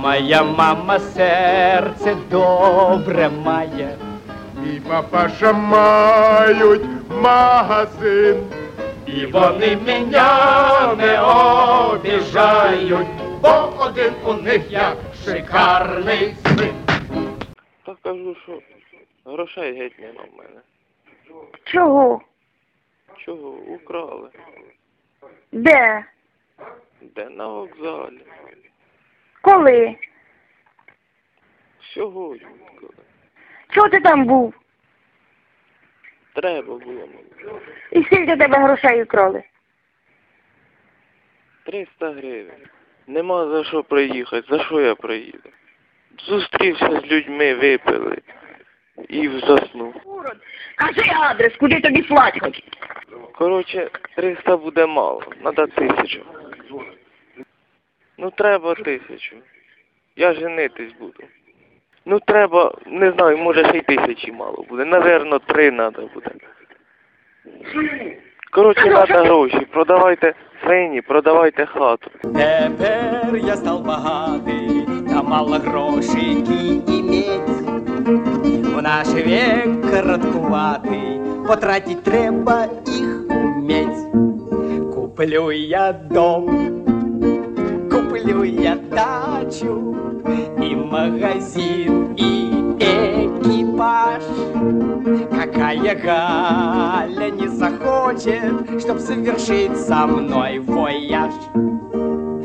Моя мама серце добре має, мій папаша мають магазин. і вони мене не обіжають, бо один у них я шикарний син. Так кажу, що грошей геть нема в мене. Чого? Чого? Украли. Де? Де? На вокзалі. Коли? Сьогодні. Коли. Чого ти там був? Треба було мені. І скільки тебе грошей украли? 300 гривень. Нема за що приїхати. За що я приїду? Зустрівся з людьми, випили. І заснув. Кажи адрес, куди тобі слать хоч? Коротше, 300 буде мало. Надо 1000. Ну треба 1000. Я женитись буду. Ну треба, не знаю, може ще й 1000 мало буде. Наверно, 3 надо буде. Коротше, треба гроші. Продавайте свині, продавайте хату. Тепер я став багатий, та мало грошики іметь. В наш век короткуватий, потратить треба їх уметь. Куплю я дом, куплю я дачу, и магазин, и экипаж. Какая Галя не захочет, чтоб совершить со мной вояж?